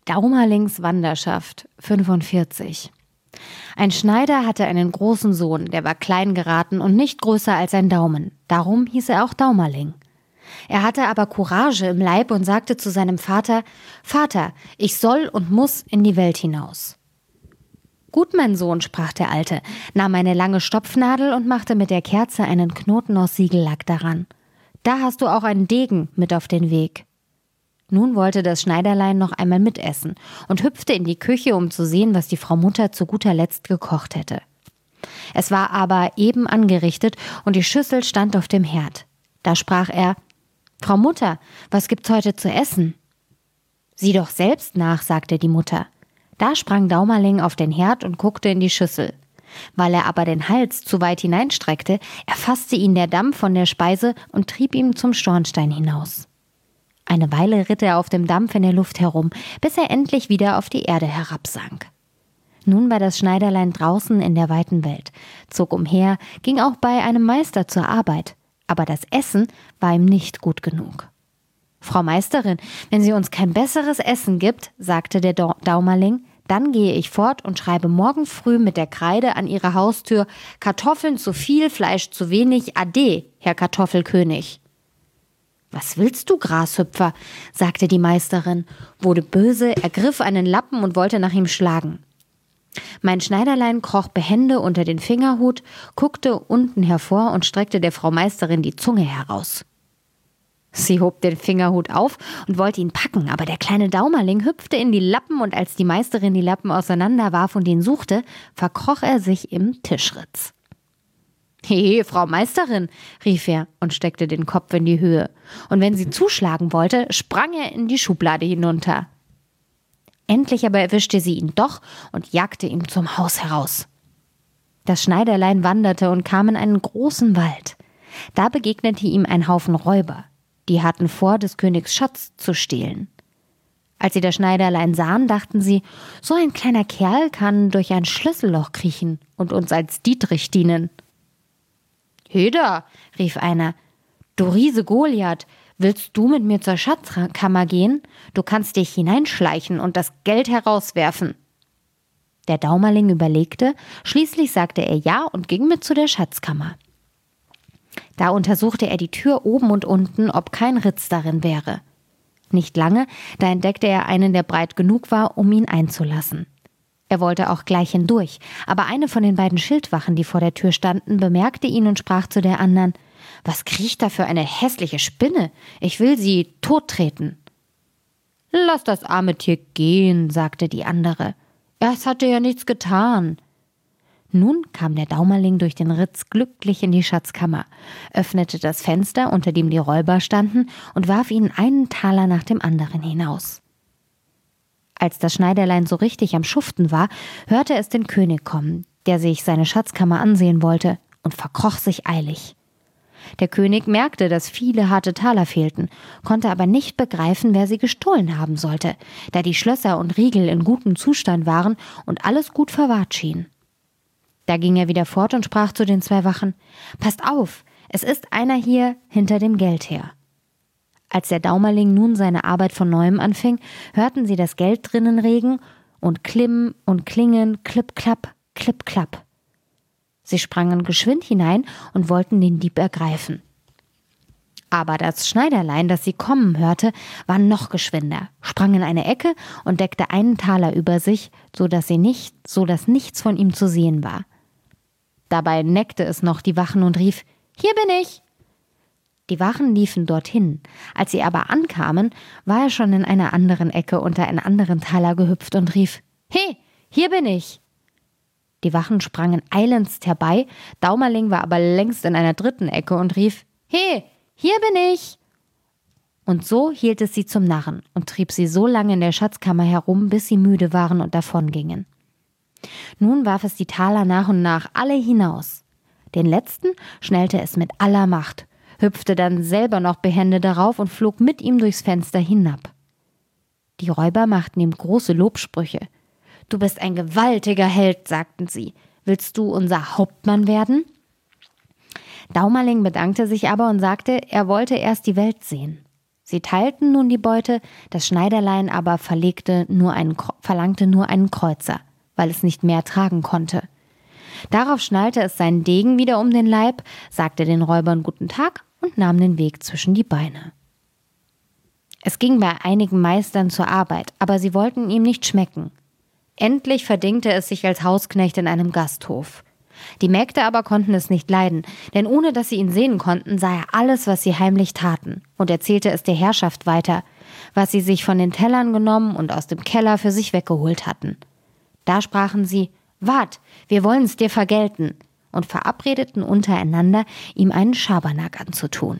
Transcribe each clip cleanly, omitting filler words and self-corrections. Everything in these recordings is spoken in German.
Daumerlings Wanderschaft 45. Ein Schneider hatte einen großen Sohn, der war klein geraten und nicht größer als ein Daumen. Darum hieß er auch Daumerling. Er hatte aber Courage im Leib und sagte zu seinem Vater: »Vater, ich soll und muss in die Welt hinaus.« »Gut, mein Sohn«, sprach der Alte, nahm eine lange Stopfnadel und machte mit der Kerze einen Knoten aus Siegellack daran. »Da hast du auch einen Degen mit auf den Weg.« Nun wollte das Schneiderlein noch einmal mitessen und hüpfte in die Küche, um zu sehen, was die Frau Mutter zu guter Letzt gekocht hätte. Es war aber eben angerichtet und die Schüssel stand auf dem Herd. Da sprach er: »Frau Mutter, was gibt's heute zu essen?« »Sieh doch selbst nach«, sagte die Mutter. Da sprang Daumerling auf den Herd und guckte in die Schüssel. Weil er aber den Hals zu weit hineinstreckte, erfasste ihn der Dampf von der Speise und trieb ihn zum Schornstein hinaus. Eine Weile ritt er auf dem Dampf in der Luft herum, bis er endlich wieder auf die Erde herabsank. Nun war das Schneiderlein draußen in der weiten Welt, zog umher, ging auch bei einem Meister zur Arbeit, aber das Essen war ihm nicht gut genug. »Frau Meisterin, wenn sie uns kein besseres Essen gibt«, sagte der Daumerling, »dann gehe ich fort und schreibe morgen früh mit der Kreide an ihre Haustür: Kartoffeln zu viel, Fleisch zu wenig, Ade, Herr Kartoffelkönig.« »Was willst du, Grashüpfer?«, sagte die Meisterin, wurde böse, ergriff einen Lappen und wollte nach ihm schlagen. Mein Schneiderlein kroch behende unter den Fingerhut, guckte unten hervor und streckte der Frau Meisterin die Zunge heraus. Sie hob den Fingerhut auf und wollte ihn packen, aber der kleine Daumerling hüpfte in die Lappen, und als die Meisterin die Lappen auseinanderwarf und ihn suchte, verkroch er sich im Tischritz. »Hehe, Frau Meisterin«, rief er und steckte den Kopf in die Höhe, und wenn sie zuschlagen wollte, sprang er in die Schublade hinunter. Endlich aber erwischte sie ihn doch und jagte ihn zum Haus heraus. Das Schneiderlein wanderte und kam in einen großen Wald. Da begegnete ihm ein Haufen Räuber. Die hatten vor, des Königs Schatz zu stehlen. Als sie das Schneiderlein sahen, dachten sie: »So ein kleiner Kerl kann durch ein Schlüsselloch kriechen und uns als Dietrich dienen.« »Heda«, rief einer, »du Riese Goliath, willst du mit mir zur Schatzkammer gehen? Du kannst dich hineinschleichen und das Geld herauswerfen.« Der Daumerling überlegte, schließlich sagte er ja und ging mit zu der Schatzkammer. Da untersuchte er die Tür oben und unten, ob kein Ritz darin wäre. Nicht lange, da entdeckte er einen, der breit genug war, um ihn einzulassen. Er wollte auch gleich hindurch, aber eine von den beiden Schildwachen, die vor der Tür standen, bemerkte ihn und sprach zu der anderen: »Was kriecht da für eine hässliche Spinne? Ich will sie tottreten.« »Lass das arme Tier gehen«, sagte die andere. »Es hatte ja nichts getan.« Nun kam der Daumerling durch den Ritz glücklich in die Schatzkammer, öffnete das Fenster, unter dem die Räuber standen, und warf ihnen einen Taler nach dem anderen hinaus. Als das Schneiderlein so richtig am Schuften war, hörte es den König kommen, der sich seine Schatzkammer ansehen wollte, und verkroch sich eilig. Der König merkte, dass viele harte Taler fehlten, konnte aber nicht begreifen, wer sie gestohlen haben sollte, da die Schlösser und Riegel in gutem Zustand waren und alles gut verwahrt schien. Da ging er wieder fort und sprach zu den zwei Wachen: »Passt auf, es ist einer hier hinter dem Geld her.« Als der Daumerling nun seine Arbeit von neuem anfing, hörten sie das Geld drinnen regen und klimmen und klingen, klipp, klapp, klipp, klapp. Sie sprangen geschwind hinein und wollten den Dieb ergreifen. Aber das Schneiderlein, das sie kommen hörte, war noch geschwinder, sprang in eine Ecke und deckte einen Taler über sich, so dass nichts von ihm zu sehen war. Dabei neckte es noch die Wachen und rief: »Hier bin ich!« Die Wachen liefen dorthin. Als sie aber ankamen, war er schon in einer anderen Ecke unter einen anderen Taler gehüpft und rief: »He, hier bin ich!« Die Wachen sprangen eilendst herbei, Daumerling war aber längst in einer dritten Ecke und rief: »He, hier bin ich!« Und so hielt es sie zum Narren und trieb sie so lange in der Schatzkammer herum, bis sie müde waren und davongingen. Nun warf es die Taler nach und nach alle hinaus. Den letzten schnellte es mit aller Macht, hüpfte dann selber noch behende darauf und flog mit ihm durchs Fenster hinab. Die Räuber machten ihm große Lobsprüche. »Du bist ein gewaltiger Held«, sagten sie. »Willst du unser Hauptmann werden?« Daumerling bedankte sich aber und sagte, er wollte erst die Welt sehen. Sie teilten nun die Beute, das Schneiderlein aber verlangte nur einen Kreuzer, weil es nicht mehr tragen konnte. Darauf schnallte es seinen Degen wieder um den Leib, sagte den Räubern guten Tag und nahm den Weg zwischen die Beine. Es ging bei einigen Meistern zur Arbeit, aber sie wollten ihm nicht schmecken. Endlich verdingte es sich als Hausknecht in einem Gasthof. Die Mägde aber konnten es nicht leiden, denn ohne dass sie ihn sehen konnten, sah er alles, was sie heimlich taten, und erzählte es der Herrschaft weiter, was sie sich von den Tellern genommen und aus dem Keller für sich weggeholt hatten. Da sprachen sie: »Wart, wir wollen's dir vergelten«, und verabredeten untereinander, ihm einen Schabernack anzutun.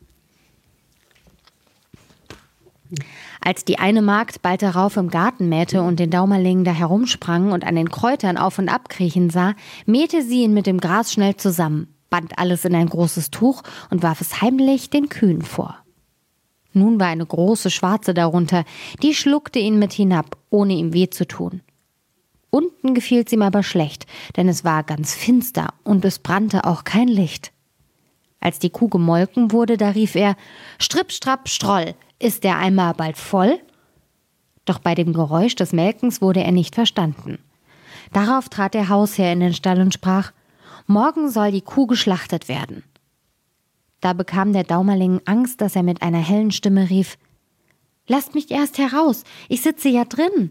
Als die eine Magd bald darauf im Garten mähte und den Daumerling da herumsprang und an den Kräutern auf und ab kriechen sah, mähte sie ihn mit dem Gras schnell zusammen, band alles in ein großes Tuch und warf es heimlich den Kühen vor. Nun war eine große Schwarze darunter, die schluckte ihn mit hinab, ohne ihm weh zu tun. Unten gefiel's ihm aber schlecht, denn es war ganz finster und es brannte auch kein Licht. Als die Kuh gemolken wurde, da rief er: »Stripp, strapp, stroll, ist der Eimer bald voll?« Doch bei dem Geräusch des Melkens wurde er nicht verstanden. Darauf trat der Hausherr in den Stall und sprach: »Morgen soll die Kuh geschlachtet werden.« Da bekam der Daumerling Angst, dass er mit einer hellen Stimme rief: »Lasst mich erst heraus, ich sitze ja drin.«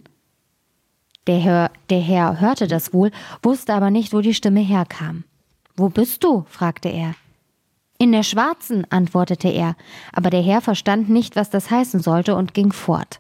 Der Herr hörte das wohl, wusste aber nicht, wo die Stimme herkam. »Wo bist du?« fragte er. »In der Schwarzen«, antwortete er, aber der Herr verstand nicht, was das heißen sollte und ging fort.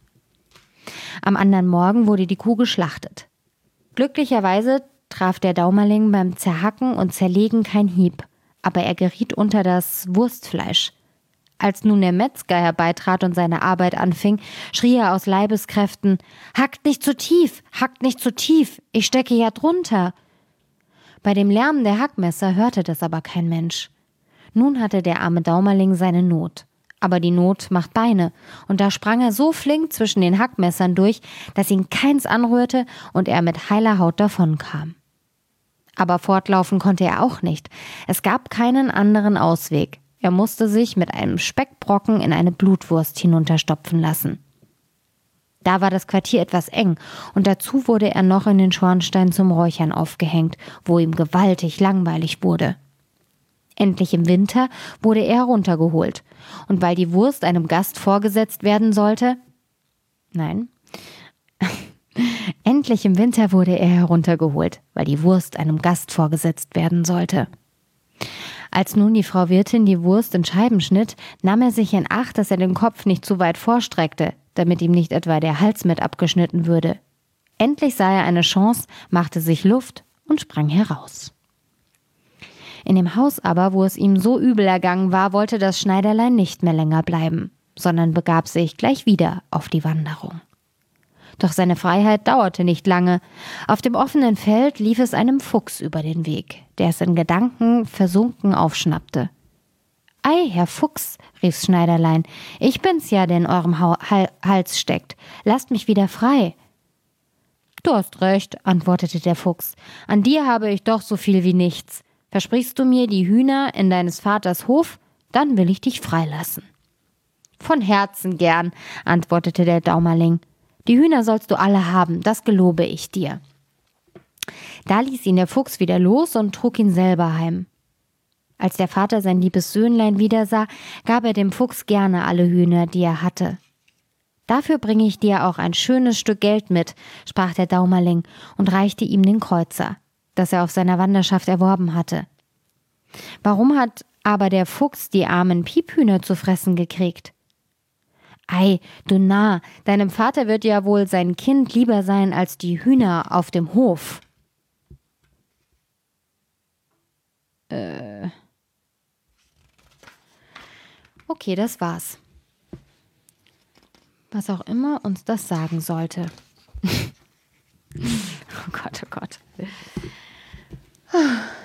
Am anderen Morgen wurde die Kuh geschlachtet. Glücklicherweise traf der Daumerling beim Zerhacken und Zerlegen kein Hieb, aber er geriet unter das Wurstfleisch. Als nun der Metzger herbeitrat und seine Arbeit anfing, schrie er aus Leibeskräften: »Hackt nicht zu tief, hackt nicht zu tief, ich stecke ja drunter!« Bei dem Lärm der Hackmesser hörte das aber kein Mensch. Nun hatte der arme Daumerling seine Not. Aber die Not macht Beine, und da sprang er so flink zwischen den Hackmessern durch, dass ihn keins anrührte und er mit heiler Haut davonkam. Aber fortlaufen konnte er auch nicht. Es gab keinen anderen Ausweg. Er musste sich mit einem Speckbrocken in eine Blutwurst hinunterstopfen lassen. Da war das Quartier etwas eng, und dazu wurde er noch in den Schornstein zum Räuchern aufgehängt, wo ihm gewaltig langweilig wurde. Endlich im Winter wurde er heruntergeholt, und weil die Wurst einem Gast vorgesetzt werden sollte, endlich im Winter wurde er heruntergeholt, weil die Wurst einem Gast vorgesetzt werden sollte. Als nun die Frau Wirtin die Wurst in Scheiben schnitt, nahm er sich in Acht, dass er den Kopf nicht zu weit vorstreckte, damit ihm nicht etwa der Hals mit abgeschnitten würde. Endlich sah er eine Chance, machte sich Luft und sprang heraus. In dem Haus aber, wo es ihm so übel ergangen war, wollte das Schneiderlein nicht mehr länger bleiben, sondern begab sich gleich wieder auf die Wanderung. Doch seine Freiheit dauerte nicht lange. Auf dem offenen Feld lief es einem Fuchs über den Weg, der es in Gedanken versunken aufschnappte. »Ei, Herr Fuchs«, rief's Schneiderlein, »ich bin's ja, der in eurem Hals steckt. Lasst mich wieder frei.« »Du hast recht«, antwortete der Fuchs, »an dir habe ich doch so viel wie nichts. Versprichst du mir die Hühner in deines Vaters Hof, dann will ich dich freilassen.« »Von Herzen gern«, antwortete der Daumerling. »Die Hühner sollst du alle haben, das gelobe ich dir.« Da ließ ihn der Fuchs wieder los und trug ihn selber heim. Als der Vater sein liebes Söhnlein wiedersah, gab er dem Fuchs gerne alle Hühner, die er hatte. »Dafür bringe ich dir auch ein schönes Stück Geld mit«, sprach der Daumerling und reichte ihm den Kreuzer, das er auf seiner Wanderschaft erworben hatte. Warum hat aber der Fuchs die armen Piephühner zu fressen gekriegt? »Ei, du Narr, deinem Vater wird ja wohl sein Kind lieber sein als die Hühner auf dem Hof.« Okay, das war's. Was auch immer uns das sagen sollte. Oh Gott, oh Gott.